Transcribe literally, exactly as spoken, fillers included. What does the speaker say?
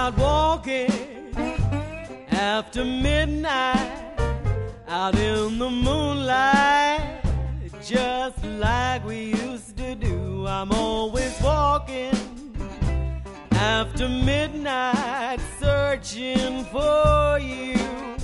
out walking after midnight, out in the moonlight, just like we used to do. I'm always walking after midnight, searching for you.